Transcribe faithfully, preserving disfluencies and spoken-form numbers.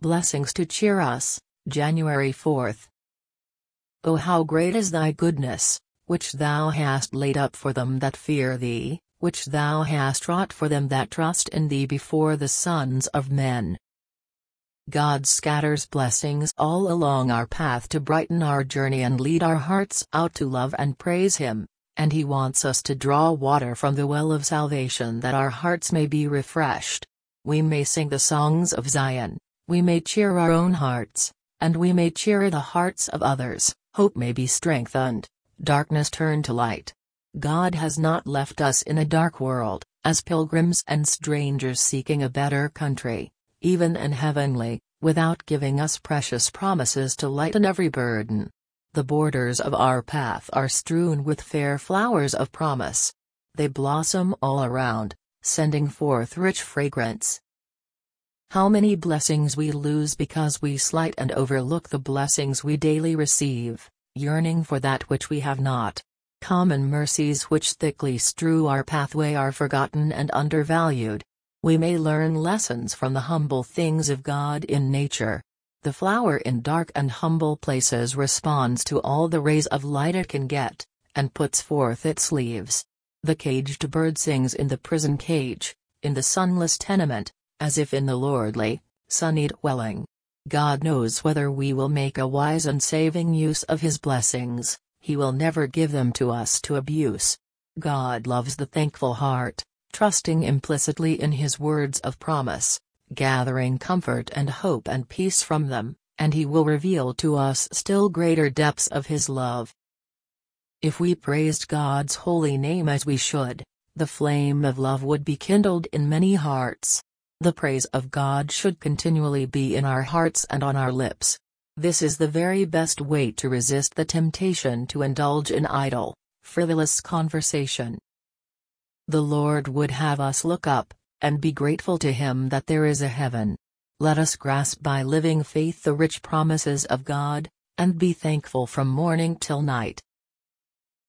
Blessings to cheer us, January fourth. O how great is thy goodness, which thou hast laid up for them that fear thee, which thou hast wrought for them that trust in thee before the sons of men. God scatters blessings all along our path to brighten our journey and lead our hearts out to love and praise Him, and He wants us to draw water from the well of salvation that our hearts may be refreshed. We may sing the songs of Zion, we may cheer our own hearts, and we may cheer the hearts of others. Hope may be strengthened, darkness turned to light. God has not left us in a dark world, as pilgrims and strangers seeking a better country, even and heavenly, without giving us precious promises to lighten every burden. The borders of our path are strewn with fair flowers of promise. They blossom all around, sending forth rich fragrance. How many blessings we lose because we slight and overlook the blessings we daily receive, yearning for that which we have not. Common mercies which thickly strew our pathway are forgotten and undervalued. We may learn lessons from the humble things of God in nature. The flower in dark and humble places responds to all the rays of light it can get, and puts forth its leaves. The caged bird sings in the prison cage, in the sunless tenement, as if in the lordly, sunny dwelling. God knows whether we will make a wise and saving use of His blessings. He will never give them to us to abuse. God loves the thankful heart, trusting implicitly in His words of promise, gathering comfort and hope and peace from them, and He will reveal to us still greater depths of His love. If we praised God's holy name as we should, the flame of love would be kindled in many hearts. The praise of God should continually be in our hearts and on our lips. This is the very best way to resist the temptation to indulge in idle, frivolous conversation. The Lord would have us look up, and be grateful to Him that there is a heaven. Let us grasp by living faith the rich promises of God, and be thankful from morning till night.